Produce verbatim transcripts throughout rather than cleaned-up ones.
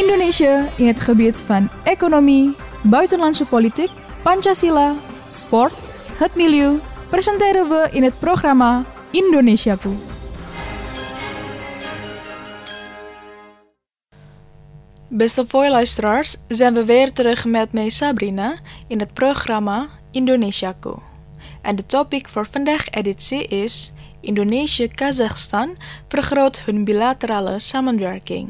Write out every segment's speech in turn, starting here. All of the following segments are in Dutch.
Indonesia in het gebied van economie, buitenlandse politiek, Pancasila, sport, het milieu, presenteren we in het programma Indonesiaku. Beste luisteraars, zijn we weer terug met mij Sabrina in het programma Indonesiaku. En de topic voor vandaag editie is Indonesië-Kazachstan vergroot hun bilaterale samenwerking.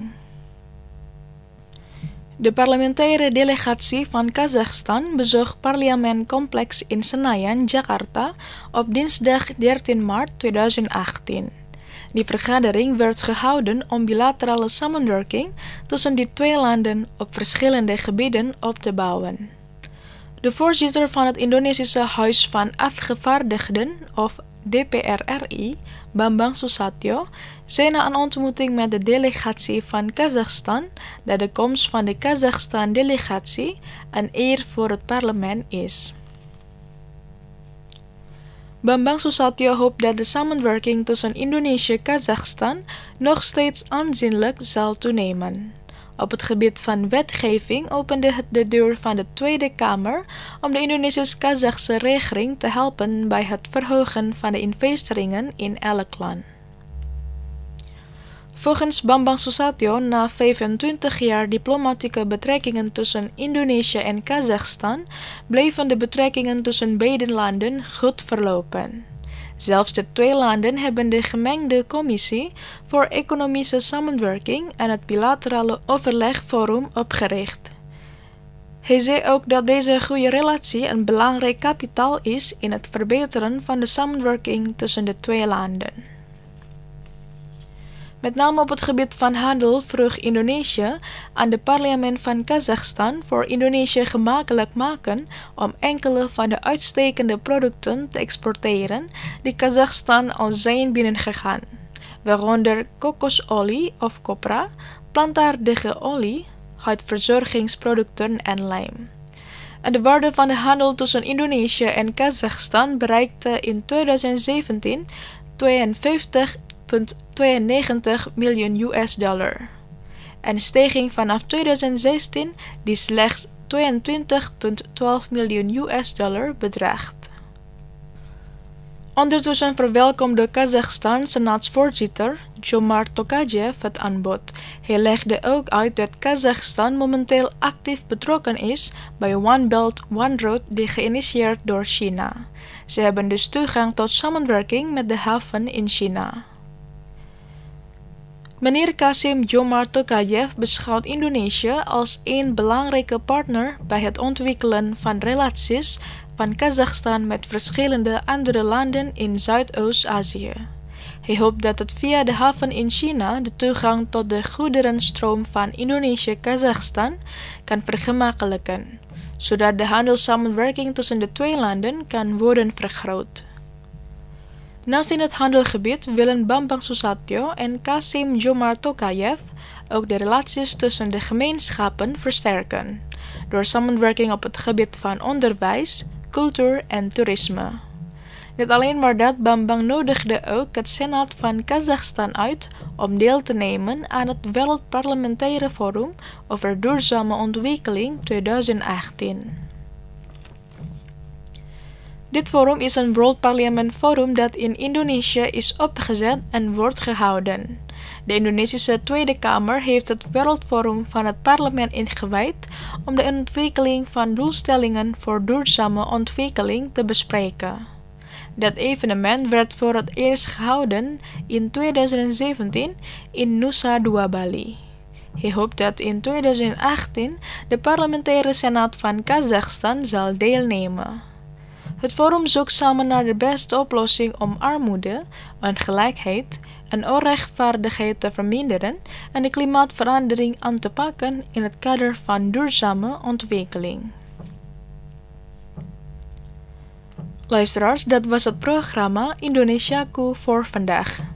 De parlementaire delegatie van Kazachstan bezocht parlementcomplex in Senayan, Jakarta op dinsdag dertien maart tweeduizend achttien. Die vergadering werd gehouden om bilaterale samenwerking tussen die twee landen op verschillende gebieden op te bouwen. De voorzitter van het Indonesische Huis van Afgevaardigden, of D P R R I, Bambang Susatyo, zei na een ontmoeting met de delegatie van Kazachstan dat de komst van de Kazachstan-delegatie een eer voor het parlement is. Bambang Susatyo hoopt dat de samenwerking tussen Indonesië en Kazachstan nog steeds aanzienlijk zal toenemen. Op het gebied van wetgeving opende het de deur van de Tweede Kamer om de Indonesisch-Kazachse regering te helpen bij het verhogen van de investeringen in elk land. Volgens Bambang Susatyo, na vijfentwintig jaar diplomatieke betrekkingen tussen Indonesië en Kazachstan, bleven de betrekkingen tussen beide landen goed verlopen. Zelfs de twee landen hebben de gemengde commissie voor economische samenwerking en het bilaterale overlegforum opgericht. Hij zei ook dat deze goede relatie een belangrijk kapitaal is in het verbeteren van de samenwerking tussen de twee landen. Met name op het gebied van handel vroeg Indonesië aan het parlement van Kazachstan voor Indonesië gemakkelijk maken om enkele van de uitstekende producten te exporteren die Kazachstan al zijn binnengegaan, waaronder kokosolie of kopra, plantaardige olie, huidverzorgingsproducten en lijm. En de waarde van de handel tussen Indonesië en Kazachstan bereikte in tweeduizend zeventien tweeënvijftig komma tweeënnegentig miljoen U S dollar. Een stijging vanaf tweeduizend zestien die slechts tweeëntwintig komma twaalf miljoen U S dollar bedraagt. Ondertussen verwelkomde Kazachstan senaatsvoorzitter Jomart Tokayev het aanbod. Hij legde ook uit dat Kazachstan momenteel actief betrokken is bij One Belt One Road die geïnitieerd door China. Ze hebben dus toegang tot samenwerking met de haven in China. Meneer Kassym-Jomart Tokayev beschouwt Indonesië als een belangrijke partner bij het ontwikkelen van relaties van Kazachstan met verschillende andere landen in Zuidoost-Azië. Hij hoopt dat het via de haven in China de toegang tot de goederenstroom van Indonesië-Kazachstan kan vergemakkelijken, zodat de handelssamenwerking tussen de twee landen kan worden vergroot. Naast in het handelgebied willen Bambang Susatyo en Kassym-Jomart Tokayev ook de relaties tussen de gemeenschappen versterken, door samenwerking op het gebied van onderwijs, cultuur en toerisme. Niet alleen maar dat, Bambang nodigde ook het Senaat van Kazachstan uit om deel te nemen aan het Wereldparlementaire Forum over Duurzame Ontwikkeling tweeduizend achttien. Dit forum is een World Parliament Forum dat in Indonesië is opgezet en wordt gehouden. De Indonesische Tweede Kamer heeft het Wereldforum van het parlement ingewijd om de ontwikkeling van doelstellingen voor duurzame ontwikkeling te bespreken. Dat evenement werd voor het eerst gehouden in tweeduizend zeventien in Nusa Dua Bali. Hij hoopt dat in tweeduizend achttien de parlementaire senaat van Kazachstan zal deelnemen. Het forum zoekt samen naar de beste oplossing om armoede, ongelijkheid en onrechtvaardigheid te verminderen en de klimaatverandering aan te pakken in het kader van duurzame ontwikkeling. Luisteraars, dat was het programma Indonesiaku voor vandaag.